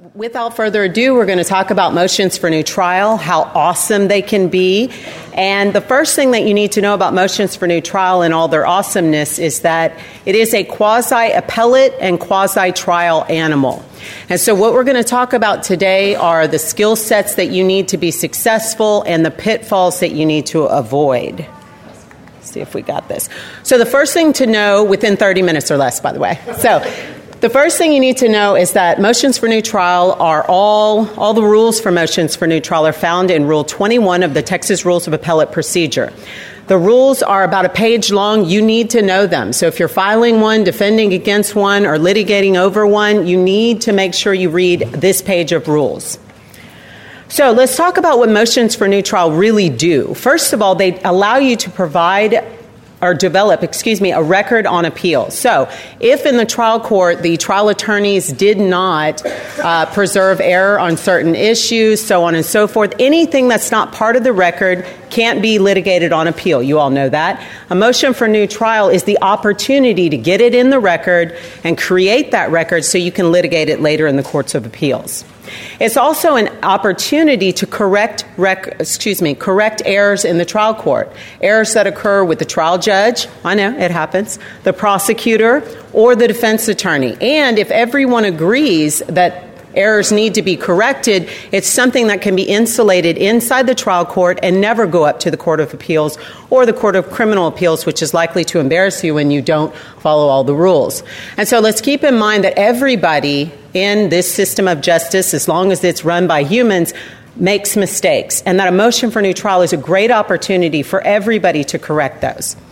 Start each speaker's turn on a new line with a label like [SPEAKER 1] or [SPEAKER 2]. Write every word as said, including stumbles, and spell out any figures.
[SPEAKER 1] without further ado, we're going to talk about motions for new trial, how awesome they can be. And the first thing that you need to know about motions for new trial and all their awesomeness is that it is a quasi-appellate and quasi-trial animal. And so what we're going to talk about today are the skill sets that you need to be successful and the pitfalls that you need to avoid. Let's see if we got this. So the first thing to know, within thirty minutes or less, by the way. So the first thing you need to know is that motions for new trial are all, all the rules for motions for new trial are found in Rule twenty-one of the Texas Rules of Appellate Procedure. The rules are about a page long. You need to know them. So if you're filing one, defending against one, or litigating over one, you need to make sure you read this page of rules. So let's talk about what motions for new trial really do. First of all, they allow you to provide or develop, excuse me, a record on appeal. So if in the trial court the trial attorneys did not uh, preserve error on certain issues, so on and so forth, anything that's not part of the record can't be litigated on appeal. You all know that. A motion for new trial is the opportunity to get it in the record and create that record so you can litigate it later in the courts of appeals. It's also an opportunity to correct, rec- excuse me, correct errors in the trial court, errors that occur with the trial judge, I know, it happens, the prosecutor, or the defense attorney. And if everyone agrees that errors need to be corrected, it's something that can be insulated inside the trial court and never go up to the Court of Appeals or the Court of Criminal Appeals, which is likely to embarrass you when you don't follow all the rules. And so let's keep in mind that everybody in this system of justice, as long as it's run by humans, makes mistakes, and that a motion for new trial is a great opportunity for everybody to correct those.